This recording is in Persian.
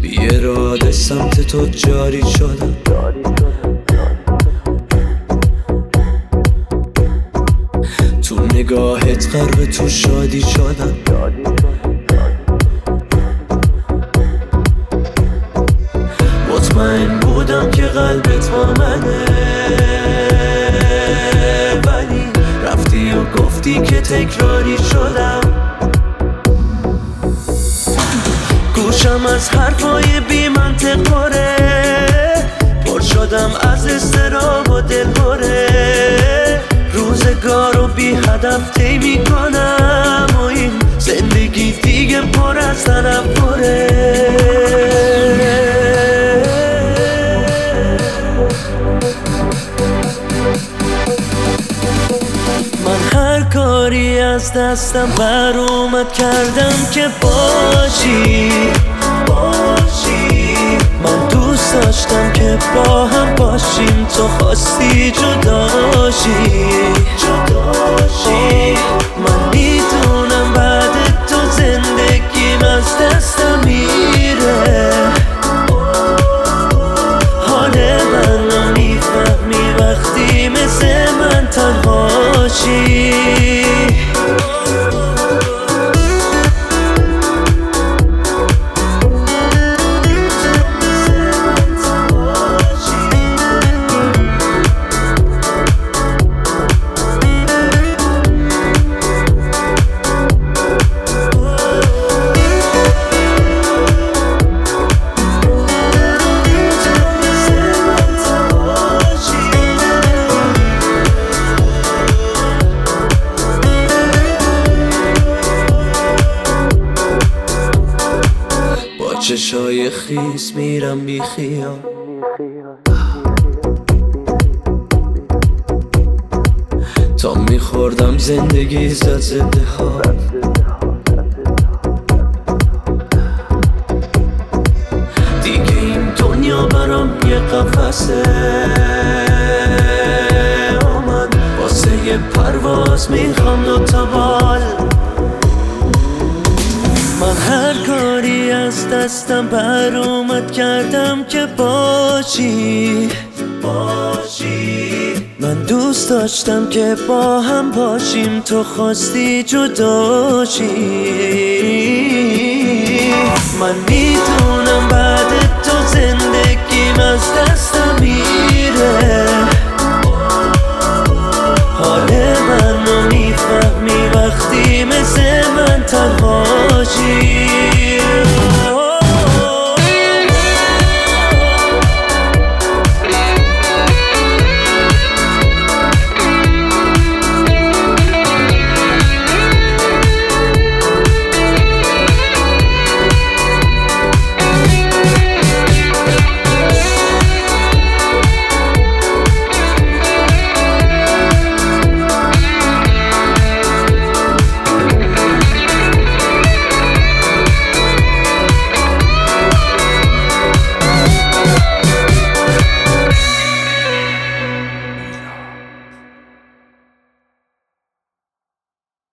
بی اراده سمت تو جاری شدم. تو نگاهت غرق تو شادی شدم. مطمئن بودم که قلبت با منه، ولی رفتی و گفتی که تکراری شدم. گوشم از حرفای بی منطق پره، پر شدم از اضطراب و دلهره. روزگارو بی هدف طی میکنم و این زندگی دیگه پر از تنفره. من هر کاری از دستم بر اومد کردم که باشی. من دوست داشتم که با هم باشیم، تو خواستی جداشی. من میدونم بعد تو زندگیم از دستم میره. حال منو میفهمی وقتی مثل من تنهاشی. چشای خیس میرم بی خیال، تا میخوردم زندگی زد زده ها. دیگه این دنیا برام یه قفسه، من واسه یه پرواز میخوام دوتا بال. من هر کاری از دستم بر اومد کردم که باشی. من دوست داشتم که با هم باشیم، تو خواستی جداشی. من میدونم بعد تو زندگیم از دستم میره. حال منو میفهمی وقتی مثل من تنهاشی.